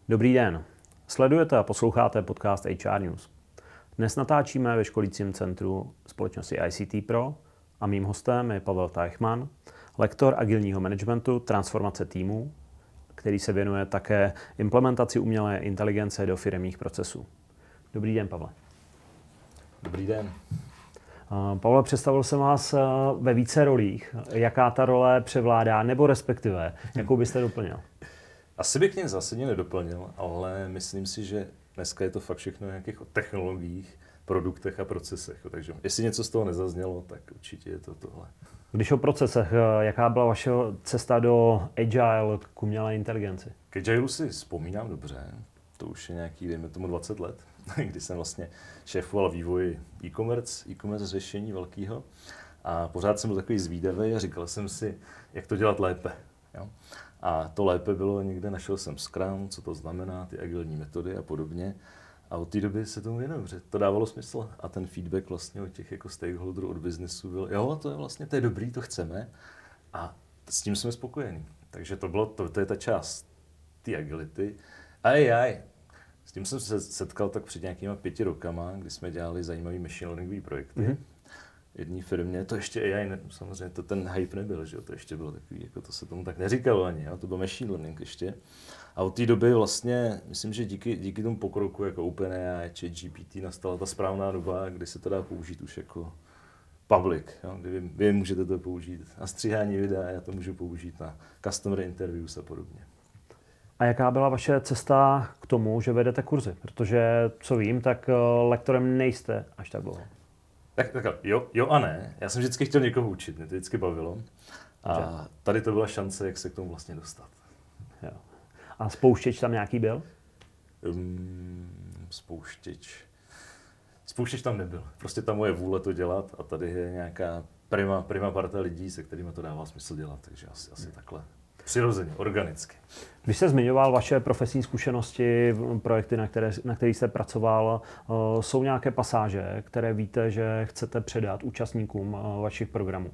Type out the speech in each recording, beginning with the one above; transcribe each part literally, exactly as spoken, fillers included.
Dobrý den. Sledujete a posloucháte podcast H R News. Dnes natáčíme ve školícím centru společnosti I C T Pro a mým hostem je Pavel Teichmann, lektor agilního managementu, transformace týmů, který se věnuje také implementaci umělé inteligence do firemních procesů. Dobrý den, Pavle. Dobrý den. Pavle, představil jsem vás ve více rolích. Jaká ta role převládá, nebo respektive, jakou byste doplnil? Asi bych nic zásadně nedoplnil, ale myslím si, že dneska je to fakt všechno o nějakých technologiích, produktech a procesech. Takže jestli něco z toho nezaznělo, tak určitě je to tohle. Když o procesech, jaká byla vaše cesta do Agile k umělé inteligenci? K Agile si vzpomínám dobře. To už je nějaký, dejme tomu dvacet let, kdy jsem vlastně šéfoval vývoj e-commerce, e-commerce řešení velkého. A pořád jsem byl takový zvídavý a říkal jsem si, jak to dělat lépe. Jo? A to lépe bylo někde, našel jsem Scrum, co to znamená, ty agilní metody a podobně. A od té doby se tomu věnuju, protože to dávalo smysl. A ten feedback vlastně od těch jako stakeholderů, od biznesu byl, jo, to je vlastně, to je dobrý, to chceme. A s tím jsme spokojení. Takže to bylo, to, to je ta část té agility. A A I, s tím jsem se setkal tak před nějakýma pěti rokama, kdy jsme dělali zajímavý machine learningový projekty. Mm-hmm. Jedné firmě, to ještě A I, ne, samozřejmě to ten hype nebyl, že jo, to ještě bylo takový, jako to se tomu tak neříkalo ani, jo? To byl machine learning ještě. A od té doby vlastně, myslím, že díky, díky tomu pokroku jako OpenAI, ChatGPT nastala ta správná doba, kdy se to dá použít už jako public, jo? Kdy vy, vy můžete to použít na stříhání videa, já to můžu použít na customer interviews a podobně. A jaká byla vaše cesta k tomu, že vedete kurzy? Protože, co vím, tak lektorem nejste až tak dlouho. Tak, tak jo, jo a ne. Já jsem vždycky chtěl někoho učit, mě to vždycky bavilo. A tady to byla šance, jak se k tomu vlastně dostat. Jo. A spouštěč tam nějaký byl? Um, spouštěč. Spouštěč tam nebyl. Prostě ta moje vůle to dělat a tady je nějaká prima, prima parta lidí, se kterými to dává smysl dělat. Takže asi, asi takhle. Přirozeně, organicky. Když jste zmiňoval vaše profesní zkušenosti, projekty, na které, na kterých jste pracoval, jsou nějaké pasáže, které víte, že chcete předat účastníkům vašich programů?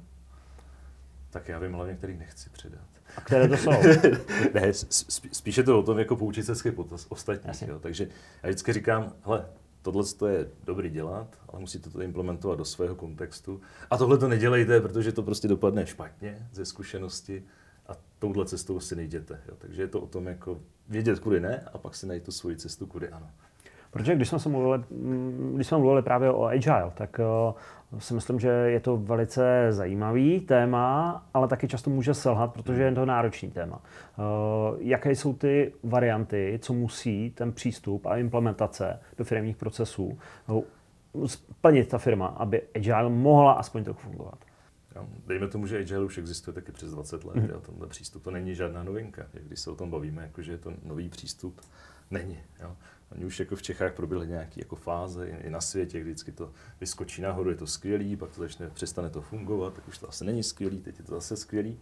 Tak já vím hlavně, kterých nechci předat. A které to jsou? Ne, spíš je to o tom, jako poučit se z ostatních. Jo. Takže já vždycky říkám, hele, tohle je dobrý dělat, ale musíte to implementovat do svého kontextu. A tohle to nedělejte, protože to prostě dopadne špatně ze zkušenosti. A touhle cestou si nejděte. Jo. Takže je to o tom jako vědět, kudy ne, a pak si najít tu svoji cestu, kudy ano. Protože když jsme se mluvili, když jsme mluvili právě o Agile, tak uh, si myslím, že je to velice zajímavý téma, ale taky často může selhat, protože je to náročný téma. Uh, jaké jsou ty varianty, co musí ten přístup a implementace do firemních procesů uh, splnit ta firma, aby Agile mohla aspoň trochu fungovat? Jo, dejme tomu, že Agile už existuje taky přes dvacet let. Mm. Jo, tenhle přístup to není žádná novinka. Když se o tom bavíme, jako, že je to nový přístup, není. Jo. Oni už jako v Čechách proběhly nějaké jako fáze, i na světě, vždycky to vyskočí nahoru, je to skvělý, pak to začne, přestane to fungovat, tak už to asi není skvělý, teď je to zase skvělý.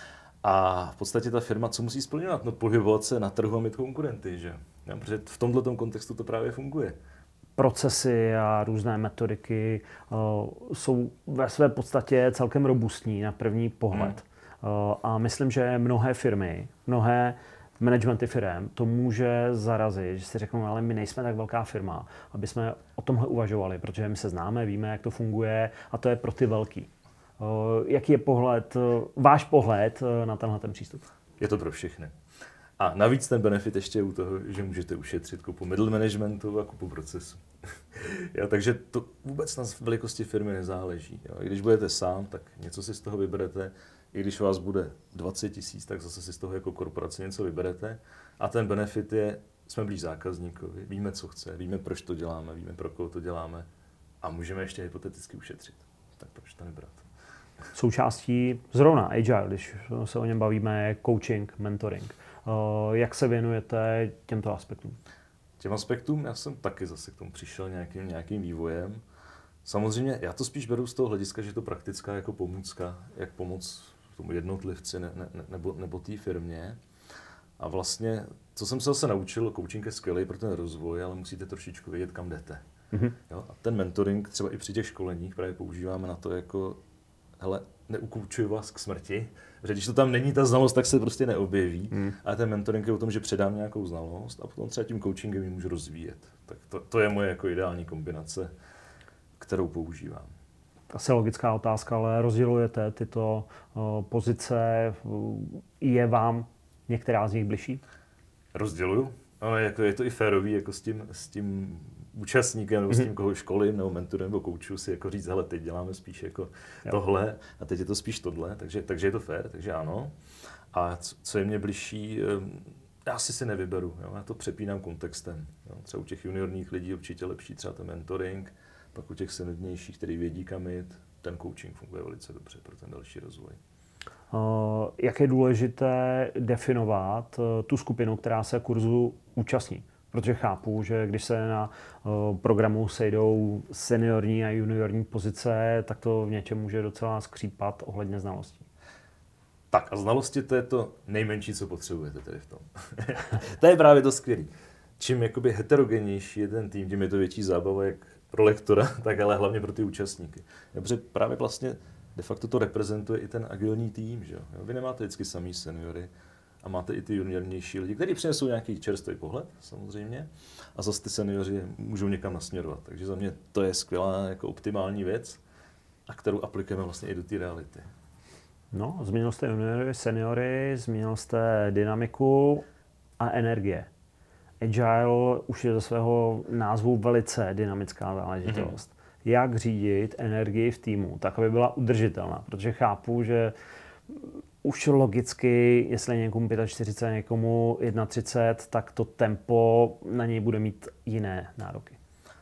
A v podstatě ta firma, co musí splňovat? No pohybovat se na trhu a mít konkurenty, že? Jo, protože v tomto kontextu to právě funguje. Procesy a různé metodiky uh, jsou ve své podstatě celkem robustní na první pohled. Hmm. Uh, a myslím, že mnohé firmy, mnohé managementy firem to může zarazit, že si řeknou, ale my nejsme tak velká firma, aby jsme o tomhle uvažovali, protože my se známe, víme, jak to funguje a to je pro ty velký. Uh, jaký je pohled, uh, váš pohled uh, na tenhle ten přístup? Je to pro všechny. A navíc ten benefit ještě je u toho, že můžete ušetřit kupu middle managementu a kupu procesu. Jo, takže to vůbec na velikosti firmy nezáleží. Jo. I když budete sám, tak něco si z toho vyberete. I když vás bude dvacet tisíc, tak zase si z toho jako korporace něco vyberete. A ten benefit je, jsme blíž zákazníkovi, víme, co chce, víme, proč to děláme, víme, pro koho to děláme a můžeme ještě hypoteticky ušetřit. Tak proč to nebrat? Součástí zrovna Agile, když se o něm bavíme, je coaching, mentoring. Jak se věnujete těmto aspektům? Těm aspektům já jsem taky zase k tomu přišel nějakým, nějakým vývojem. Samozřejmě já to spíš beru z toho hlediska, že je to praktická jako pomůcka, jak pomoct tomu jednotlivci ne, ne, nebo, nebo té firmě. A vlastně, co jsem se zase naučil, coaching je skvělý pro ten rozvoj, ale musíte trošičku vědět, kam jdete. Mm-hmm. Jo? A ten mentoring třeba i při těch školeních právě používáme na to, jako hele, neukoučuju vás k smrti, protože když to tam není ta znalost, tak se prostě neobjeví. Hmm. A ten mentoring je o tom, že předám nějakou znalost a potom třeba tím coachingem ji můžu rozvíjet. Tak to, to je moje jako ideální kombinace, kterou používám. Asi logická otázka, ale rozdělujete tyto uh, pozice, je vám některá z nich bližší? Rozděluju, ale jako je to i férový jako s tím, s tím účastníkem, nebo s tím, koho školím, nebo mentorem, nebo kouču si jako říct, hele, teď děláme spíš jako jo. tohle a teď je to spíš tohle, takže, takže je to fér, takže ano. A co, co je mě bližší, já si si nevyberu, jo? Já to přepínám kontextem. Jo? Třeba u těch juniorních lidí určitě lepší třeba ten mentoring, pak u těch seniornějších, který vědí kam jít, ten coaching funguje velice dobře pro ten další rozvoj. Uh, jak je důležité definovat uh, tu skupinu, která se kurzu účastní? Protože chápu, že když se na uh, programu sejdou seniorní a juniorní pozice, tak to v něčem může docela skřípat ohledně znalostí. Tak a znalosti to je to nejmenší, co potřebujete tedy v tom. To je právě to skvělé. Čím jakoby heterogennější je ten tým, tím je to větší zábava jak pro lektora, tak ale hlavně pro ty účastníky. Protože právě vlastně de facto to reprezentuje i ten agilní tým. Že jo? Vy nemáte vždycky samý seniory a máte i ty juniornější lidi, kteří přinesou nějaký čerstvý pohled samozřejmě a zase ty seniori můžou někam nasměrovat. Takže za mě to je skvělá jako optimální věc, a kterou aplikujeme vlastně i do té reality. No, zmínil jste juniory, seniory, zmínil jste dynamiku a energie. Agile už je ze svého názvu velice dynamická záležitost. Mm-hmm. Jak řídit energii v týmu, tak aby byla udržitelná, protože chápu, že už logicky, jestli někomu čtyřicet pět, někomu třicet jedna, tak to tempo na něj bude mít jiné nároky.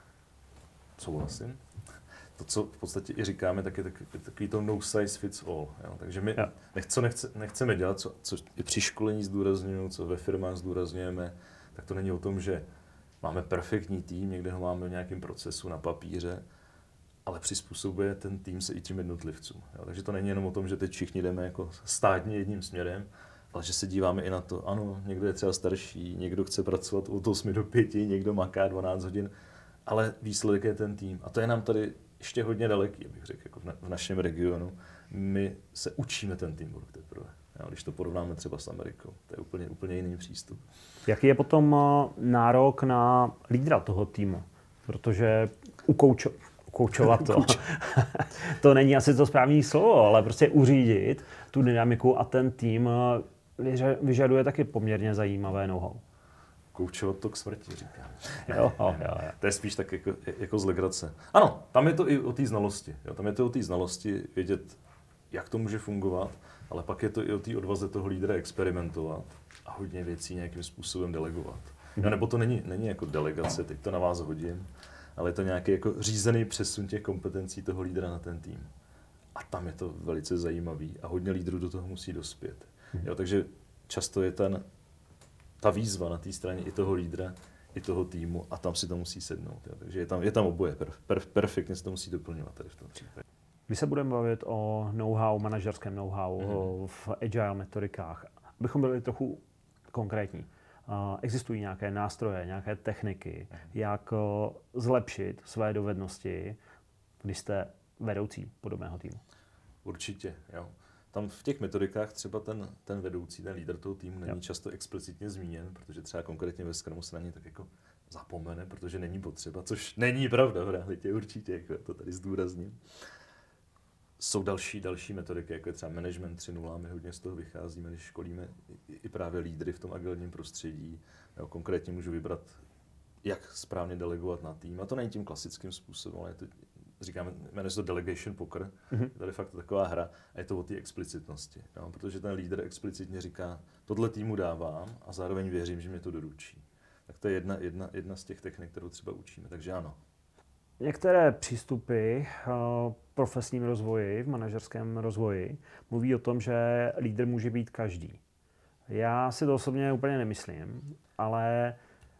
Souhlasím. To, co v podstatě i říkáme, tak je takový, takový to no size fits all. Jo? Takže my nechce, nechce, nechceme dělat, co, co i při školení zdůrazňuju, co ve firmách zdůrazňujeme, tak to není o tom, že máme perfektní tým, někde ho máme v nějakém procesu na papíře, ale přizpůsobuje ten tým se i tím jednotlivcům. Jo? Takže to není jenom o tom, že teď všichni jdeme jako státně jedním směrem, ale že se díváme i na to, ano, někdo je třeba starší, někdo chce pracovat od osmi do pěti, někdo maká dvanáct hodin, ale výsledek je ten tým. A to je nám tady ještě hodně daleký, abych řekl, jako v, na, v našem regionu. My se učíme ten teamwork teprve. Jo, když to porovnáme třeba s Amerikou, to je úplně, úplně jiný přístup. Jaký je potom nárok na lídra toho týmu? Protože ukoučo, ukoučovat to, to není asi to správné slovo, ale prostě uřídit tu dynamiku a ten tým vyžaduje taky poměrně zajímavé know-how. Koučovat to k smrti, říkám. Jo, jo, jo. To je spíš tak jako, jako z legrace. Ano, tam je to i o té znalosti. Jo, tam je to o té znalosti vědět, jak to může fungovat, ale pak je to i o té odvaze toho lídra experimentovat a hodně věcí nějakým způsobem delegovat. Jo, nebo to není, není jako delegace, teď to na vás hodím, ale je to nějaký jako řízený přesun těch kompetencí toho lídra na ten tým. A tam je to velice zajímavý a hodně lídrů do toho musí dospět. Jo, takže často je ten ta výzva na té straně i toho lídra, i toho týmu a tam si to musí sednout. Jo. Takže je tam, je tam oboje. Per, per, perfektně se to musí doplňovat tady v tom případě. Když se budeme bavit o know-how, manažerském know-how mm. v agile metodikách, abychom byli trochu konkrétní. Uh, existují nějaké nástroje, nějaké techniky, mm. jak uh, zlepšit své dovednosti, když jste vedoucí podobného týmu? Určitě, jo. Tam v těch metodikách třeba ten, ten vedoucí, ten lídr toho týmu není jo. často explicitně zmíněn, protože třeba konkrétně ve Scrumu se na ně tak jako zapomene, protože není potřeba, což není pravda v realitě určitě, jako to tady zdůrazním. Jsou další, další metodiky, jako je třeba Management tři tečka nula, my hodně z toho vycházíme, když školíme i, i právě lídry v tom agilním prostředí. Jo, konkrétně můžu vybrat, jak správně delegovat na tým, a to není tím klasickým způsobem, ale je to, říkáme, jmenuje se to delegation poker, mm-hmm. je tady fakt taková hra a je to o té explicitnosti, jo? Protože ten lídr explicitně říká, tohle týmu dávám a zároveň věřím, že mě to doručí. Tak to je jedna, jedna, jedna z těch technik, kterou třeba učíme, takže ano. Některé přístupy v profesním rozvoji, v manažerském rozvoji, mluví o tom, že lídr může být každý. Já si to osobně úplně nemyslím, ale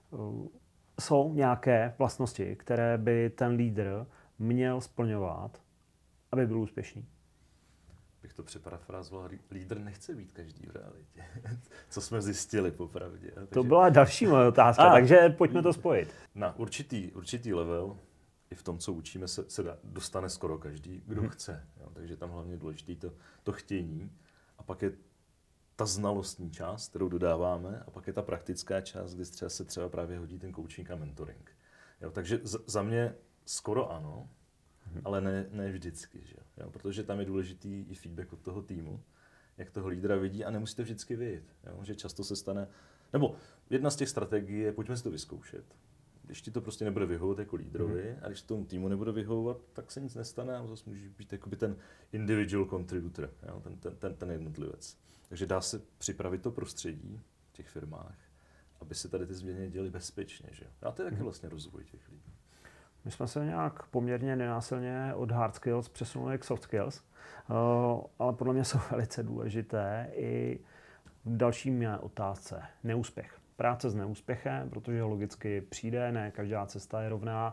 jsou nějaké vlastnosti, které by ten lídr měl splňovat, aby byl úspěšný. Bych to přeparafrázoval, lídr nechce být každý v realitě. Co jsme zjistili popravdě. Takže... To byla další moje otázka, a, takže pojďme to spojit. Na určitý, určitý level i v tom, co učíme, se, se dostane skoro každý, kdo hmm. chce. Jo? Takže tam hlavně důležité to, to chtění. A pak je ta znalostní část, kterou dodáváme, a pak je ta praktická část, kdy třeba se třeba právě hodí ten coaching a mentoring. Jo? Takže z, za mě skoro ano, hmm. ale ne, ne vždycky. Že? Jo? Protože tam je důležitý i feedback od toho týmu, jak toho lídra vidí, a nemusíte vždycky vidět. Jo? Že často se stane, nebo jedna z těch strategií je, pojďme si to vyzkoušet. Když ti to prostě nebude vyhovovat jako lídrovi, mm. a když tomu týmu nebude vyhovovat, tak se nic nestane a zase může být jakoby ten individual contributor, jo? Ten, ten, ten, ten jednotlivec. Takže dá se připravit to prostředí v těch firmách, aby se tady ty změny děly bezpečně. Že? A to je taky mm. vlastně rozvoj těch lidí. My jsme se nějak poměrně nenásilně od hard skills přesunuli k soft skills, ale podle mě jsou velice důležité i v další mé otázce. Neúspěch. Práce s neúspěchem, protože logicky přijde, ne každá cesta je rovná.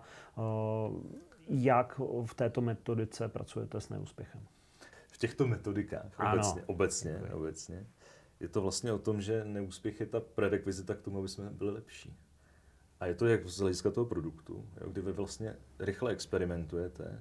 Jak v této metodice pracujete s neúspěchem? V těchto metodikách obecně, obecně, obecně je to vlastně o tom, že neúspěch je ta prerekvizita k tomu, aby jsme byli lepší. A je to jak z hlediska toho produktu, jo, kdy vy vlastně rychle experimentujete,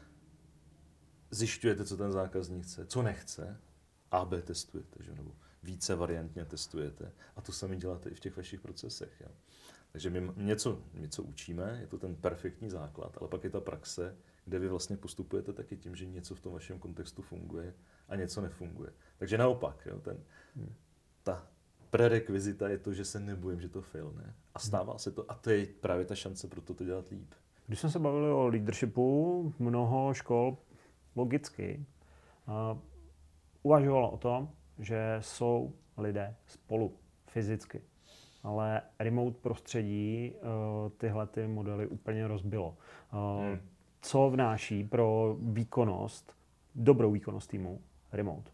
zjišťujete, co ten zákazník chce, co nechce, A B testujete, že? Nebo více variantně testujete. A to sami děláte i v těch vašich procesech. Jo. Takže my něco, něco učíme, je to ten perfektní základ, ale pak je ta praxe, kde vy vlastně postupujete taky tím, že něco v tom vašem kontextu funguje a něco nefunguje. Takže naopak, jo, ten, hmm. ta prerekvizita je to, že se nebojím, že to failne. A stává se to, a to je právě ta šance pro to, to dělat líp. Když jsme se bavili o leadershipu, mnoho škol logicky uh, uvažovalo o tom, že jsou lidé spolu fyzicky. Ale remote prostředí uh, tyhle ty modely úplně rozbilo. Uh, hmm. Co vnáší pro výkonnost, dobrou výkonnost týmu remote?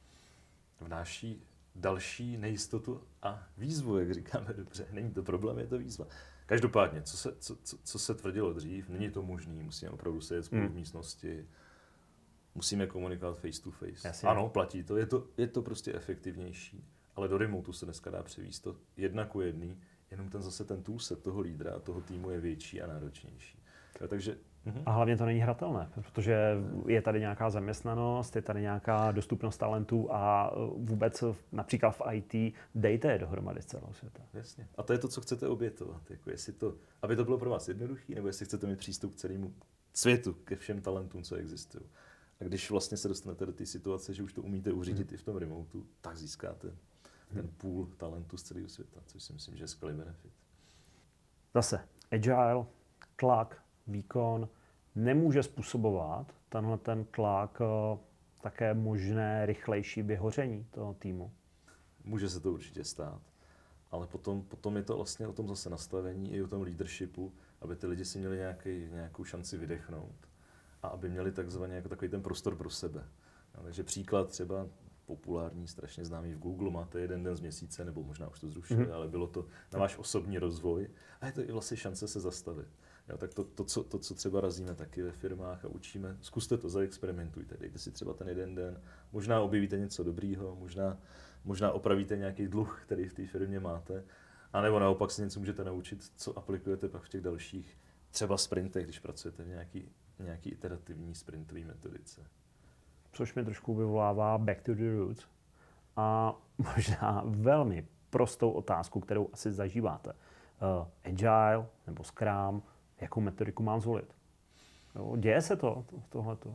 Vnáší další nejistotu a výzvu, jak říkáme dobře. Není to problém, je to výzva. Každopádně, co se, co, co, co se tvrdilo dřív, není to možné, musíme opravdu sedět spolu hmm. v místnosti, musíme komunikovat face to face. Jasně. Ano, platí to, je to, je to prostě efektivnější, ale do remotu se dneska dá převíst to jedna ku jedný, jenom ten zase ten toolset toho lídra, toho týmu je větší a náročnější. Jo, takže Uh-huh. A hlavně to není hratelné, protože je tady nějaká zaměstnanost, je tady nějaká dostupnost talentů a vůbec například v í té dejte je dohromady z celého světa. Jasně. A to je to, co chcete obětovat. Jako jestli to, aby to bylo pro vás jednoduché, nebo jestli chcete mít přístup k celému světu, ke všem talentům, co existují. A když vlastně se dostanete do té situace, že už to umíte uřídit uh-huh. i v tom remotu, tak získáte uh-huh. ten půl talentů z celého světa, což si myslím, že je skvělý benefit. Zase, agile, tlak, výkon nemůže způsobovat tenhle ten tlak také možné rychlejší vyhoření toho týmu. Může se to určitě stát, ale potom, potom je to vlastně o tom zase nastavení i o tom leadershipu, aby ty lidi si měli nějaký, nějakou šanci vydechnout a aby měli takzvaně jako takový ten prostor pro sebe. No, takže příklad třeba populární, strašně známý v Google, máte jeden den z měsíce, nebo možná už to zrušili, mm-hmm. ale bylo to na váš osobní rozvoj a je to i vlastně šance se zastavit. Jo, tak to, to, co, to, co třeba razíme taky ve firmách a učíme, zkuste to, zaexperimentujte, dejte si třeba ten jeden den, možná objevíte něco dobrýho, možná, možná opravíte nějaký dluh, který v té firmě máte, anebo naopak si něco můžete naučit, co aplikujete pak v těch dalších, třeba sprintech, když pracujete v nějaký, nějaký iterativní sprintové metodice. Což mi trošku vyvolává back to the roots a možná velmi prostou otázku, kterou asi zažíváte. Uh, agile nebo Scrum, jakou metodiku mám zvolit? Jo, děje se to, to tohleto?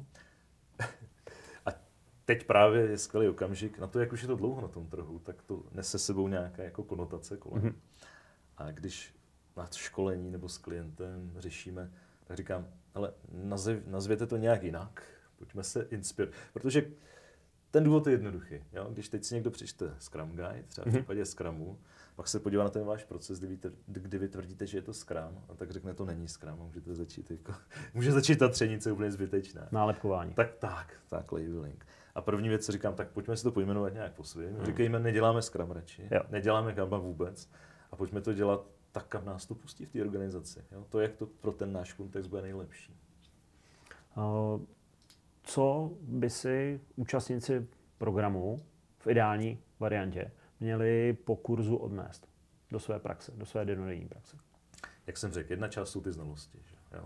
A teď právě je skvělý okamžik, na to, jak už je to dlouho na tom trhu, tak to nese sebou nějaká jako konotace kolem. Mm-hmm. A když na školení nebo s klientem řešíme, tak říkám, hele, nazv, nazvěte to nějak jinak, pojďme se inspirovat, protože ten důvod je jednoduchý. Jo? Když teď si někdo přečte Scrum Guide, třeba v případě Scrumu, pak se podívá na ten váš proces, kdy, víte, kdy vy tvrdíte, že je to Scrum, a tak řekne, to není Scrum, a můžete začít jako, může začít ta třenice úplně zbytečná. Nálepkování. Tak, tak, tak, labeling. A první věc, co říkám, tak pojďme si to pojmenovat nějak po svým. Hmm. Říkejme, neděláme Scrum radši, jo. neděláme Kanban vůbec, a pojďme to dělat tak, kam nás to pustí v té organizaci. Jo? To, jak to pro ten náš kontext bude nejlepší. Uh... Co by si účastníci programu v ideální variantě měli po kurzu odnést do své praxe, do své dennodenní praxe? Jak jsem řekl, jedna část jsou ty znalosti. Že? Jo, to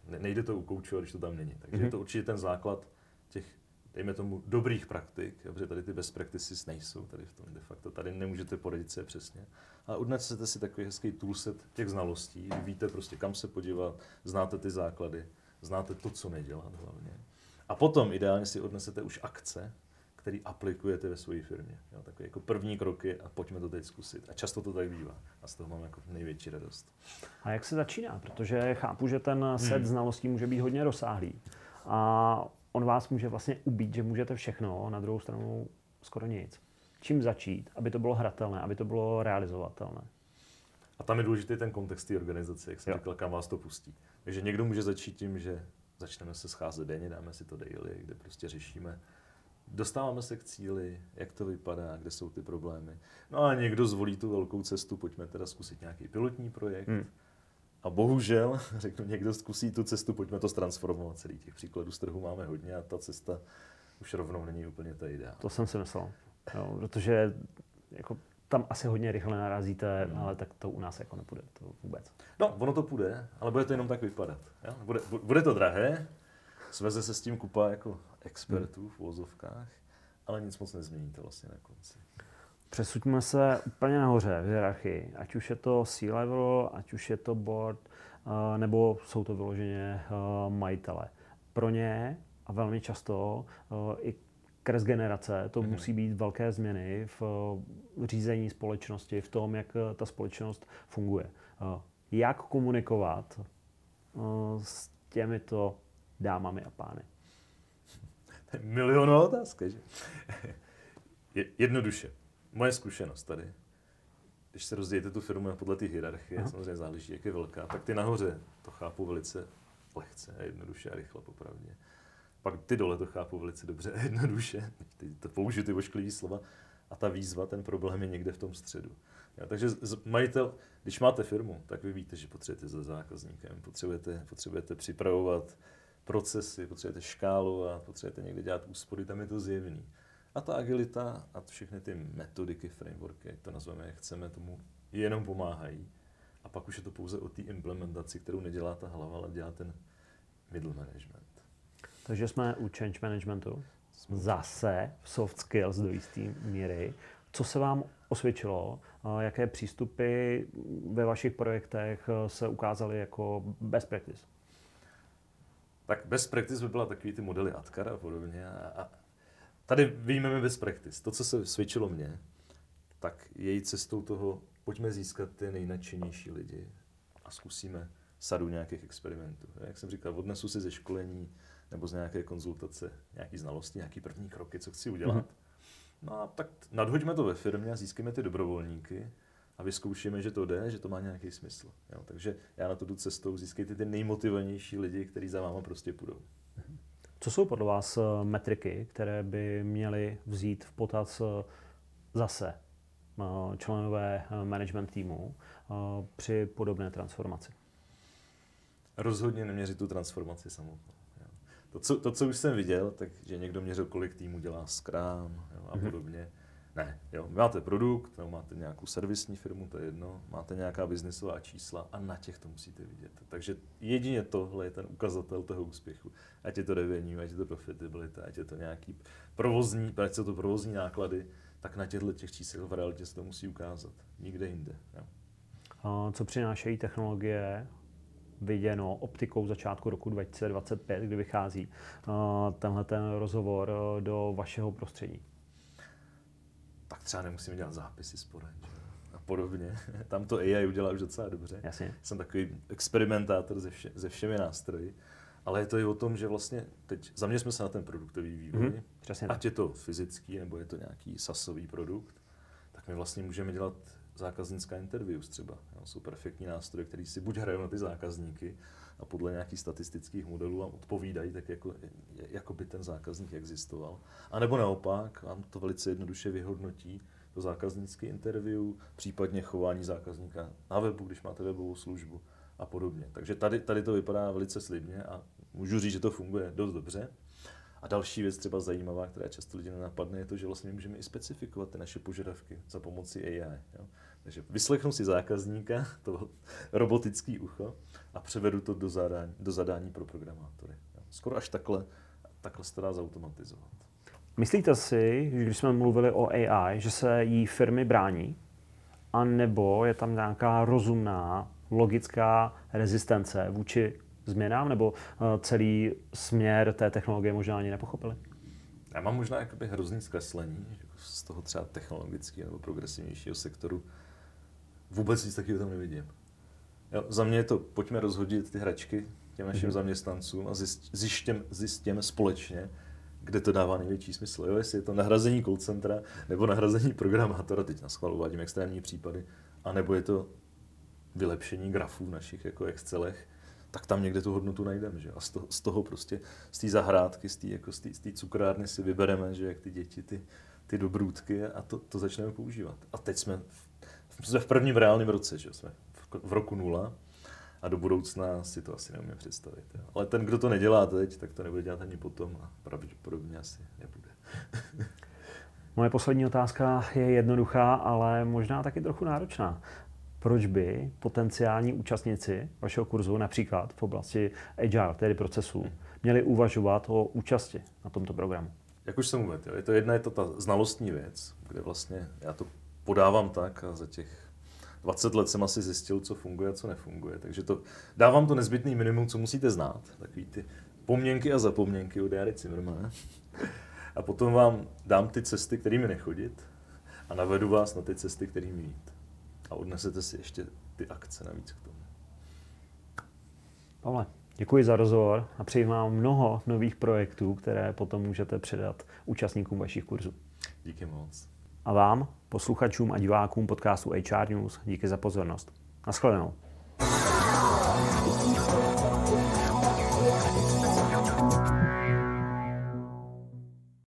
nejde to ukoučovat, když to tam není. Takže mm-hmm. je Mhm. to určitě ten základ těch, dejme tomu, dobrých praktik, protože tady ty best practices nejsou tady v tom de facto. Tady nemůžete poradit se přesně. A odnesete si takový hezký toolset těch znalostí, víte prostě kam se podívat, znáte ty základy, znáte to, co nedělat hlavně. A potom ideálně si odnesete už akce, který aplikujete ve své firmě. Jo, takové jako první kroky a pojďme to teď zkusit. A často to tak bývá. A z toho mám jako největší radost. A jak se začíná? Protože chápu, že ten set hmm. znalostí může být hodně rozsáhlý. A on vás může vlastně ubít, že můžete všechno, na druhou stranu skoro nic. Čím začít, aby to bylo hratelné, aby to bylo realizovatelné? A tam je důležitý ten kontext té organizace, jak jsem jo. říkal, kam vás to pustí. Takže někdo může začít tím, že začneme se scházet denně, dáme si to daily, kde prostě řešíme, dostáváme se k cíli, jak to vypadá, kde jsou ty problémy. No a někdo zvolí tu velkou cestu, pojďme teda zkusit nějaký pilotní projekt. Hmm. A bohužel, řeknu, někdo zkusí tu cestu, pojďme to ztransformovat celý. Těch příkladů z trhu máme hodně a ta cesta už rovnou není úplně ta ideální. To jsem si myslel, jo, protože jako tam asi hodně rychle narazíte, hmm. ale tak to u nás jako nepůjde, to vůbec. No, ono to půjde, ale bude to jenom tak vypadat. Jo? Bude, bude to drahé, sveze se s tím kupa jako expertů v uvozovkách, ale nic moc nezměníte vlastně na konci. Přesuďme se úplně nahoře v hierarchii, ať už je to C-level, ať už je to board, nebo jsou to vyloženě majitele. Pro ně a velmi často i kres generace, to mm-hmm. musí být velké změny v řízení společnosti, v tom, jak ta společnost funguje. Jak komunikovat s těmito dámami a pány? To je milionová otázka, že? Jednoduše. Moje zkušenost tady, když se rozdějíte tu firmu podle té hierarchie, Aha. samozřejmě záleží, jak je velká, tak ty nahoře to chápu velice lehce a jednoduše a rychle popravdě. Pak ty dole to chápu velice dobře a jednoduše, ty, to použiju ty ošklivý slova, a ta výzva, ten problém je někde v tom středu. Ja, takže majitel, když máte firmu, tak vy víte, že potřebujete za zákazníkem, potřebujete, potřebujete připravovat procesy, potřebujete škálovat, potřebujete někde dělat úspory, tam je to zjevný. A ta agilita a všechny ty metodiky, frameworky, jak to nazveme, jak chceme, tomu jenom pomáhají. A pak už je to pouze o té implementaci, kterou nedělá ta hlava, ale dělá ten middle management. Takže jsme u change managementu. Zase soft skills do jisté míry. Co se vám osvědčilo? Jaké přístupy ve vašich projektech se ukázaly jako best practice? Tak best practice by byla takový ty modely Atkar a podobně. A tady vyjmeme best practice. To, co se svědčilo mně, tak její cestou toho, pojďme získat ty nejnadšenější lidi a zkusíme sadu nějakých experimentů. Jak jsem říkal, odnesu si ze školení nebo z nějaké konzultace nějaký znalosti, nějaký první kroky, co chci udělat. Mm-hmm. No a tak nadhoďme to ve firmě a získejme ty dobrovolníky a vyzkoušíme, že to jde, že to má nějaký smysl. Jo, takže já na to jdu cestou, získejte ty nejmotivovanější lidi, kteří za váma prostě půjdou. Co jsou podle vás metriky, které by měly vzít v potaz zase členové management týmu při podobné transformaci? Rozhodně neměřit tu transformaci samotnou. Jo. To, co, to, co už jsem viděl, tak že někdo měřil, kolik týmu dělá Scrum, jo, a podobně. Ne, jo, máte produkt, nebo máte nějakou servisní firmu, to je jedno, máte nějaká biznesová čísla a na těch to musíte vidět. Takže jedině tohle je ten ukazatel toho úspěchu. Ať je to revenue, ať je to profitability, ať je to nějaký provozní, ať jsou to provozní náklady, tak na těchto těch číslech v realitě se to musí ukázat. Nikde jinde. Jo. A co přinášejí technologie viděno optikou začátku roku dva tisíce dvacet pět, kdy vychází tenhle ten rozhovor do vašeho prostředí? Tak třeba nemusíme dělat zápisy z poraď a podobně. Tam to A I udělá už docela dobře. Jasně. Jsem takový experimentátor se, vše, se všemi nástroji, ale je to i o tom, že vlastně teď zaměřme se na ten produktový vývoj, mm-hmm. Přesně ať je to fyzický nebo je to nějaký SaaSový produkt, tak my vlastně můžeme dělat zákaznická interviews třeba. Jo, jsou perfektní nástroje, které si buď hrajou na ty zákazníky a podle nějakých statistických modelů vám odpovídají, tak jako, jako by ten zákazník existoval. A nebo naopak, vám to velice jednoduše vyhodnotí to zákaznické interview, případně chování zákazníka na webu, když máte webovou službu a podobně. Takže tady, tady to vypadá velice slibně a můžu říct, že to funguje dost dobře. A další věc třeba zajímavá, která často lidi nenapadne, je to, že vlastně můžeme i specifikovat ty naše požadavky za pomocí A I. Jo? Takže vyslechnu si zákazníka, to robotický ucho, a převedu to do zadání, do zadání pro programátory. Jo? Skoro až takhle, takhle se to dá zautomatizovat. Myslíte si, že když jsme mluvili o A I, že se jí firmy brání, anebo je tam nějaká rozumná, logická rezistence vůči změnám, nebo celý směr té technologie možná ani nepochopili? Já mám možná jakoby hrozný zkreslení z toho třeba technologického nebo progresivnějšího sektoru. Vůbec nic takového tam nevidím. Jo, za mě je to, pojďme rozhodit ty hračky těm našim mm-hmm. zaměstnancům a zjistěm, zjistěm společně, kde to dává největší smysl. Jo, jestli je to nahrazení call centra nebo nahrazení programátora, teď na schvál uvádím extrémní případy, anebo je to vylepšení grafů v našich jako Excelech, tak tam někde tu hodnotu najdeme. Že? A z toho, z toho prostě, z té zahrádky, z té jako, cukrárny si vybereme, že jak ty děti, ty, ty dobrůdky a to, to začneme používat. A teď jsme v, jsme v prvním reálném roce, že? Jsme v, v roku nula a do budoucna si to asi neumím představit. Jo? Ale ten, kdo to nedělá teď, tak to nebude dělat ani potom a pravděpodobně asi nebude. Moje poslední otázka je jednoduchá, ale možná taky trochu náročná. Proč by potenciální účastníci vašeho kurzu, například v oblasti Agile, tedy procesů, měli uvažovat o účasti na tomto programu? Jak už jsem uvedl, je to jedna je to ta znalostní věc, kde vlastně já to podávám tak a za těch dvacet let jsem asi zjistil, co funguje a co nefunguje. Takže to, dávám to nezbytný minimum, co musíte znát. Takový ty pomněnky a zapomněnky od Jary Cimrmana. A potom vám dám ty cesty, kterými nechodit a navedu vás na ty cesty, kterými jít. A odnesete si ještě ty akce navíc k tomu. Pavle, děkuji za rozhovor a přeji vám mnoho nových projektů, které potom můžete předat účastníkům vašich kurzů. Díky moc. A vám, posluchačům a divákům podcastu H R News, díky za pozornost. Naschledanou.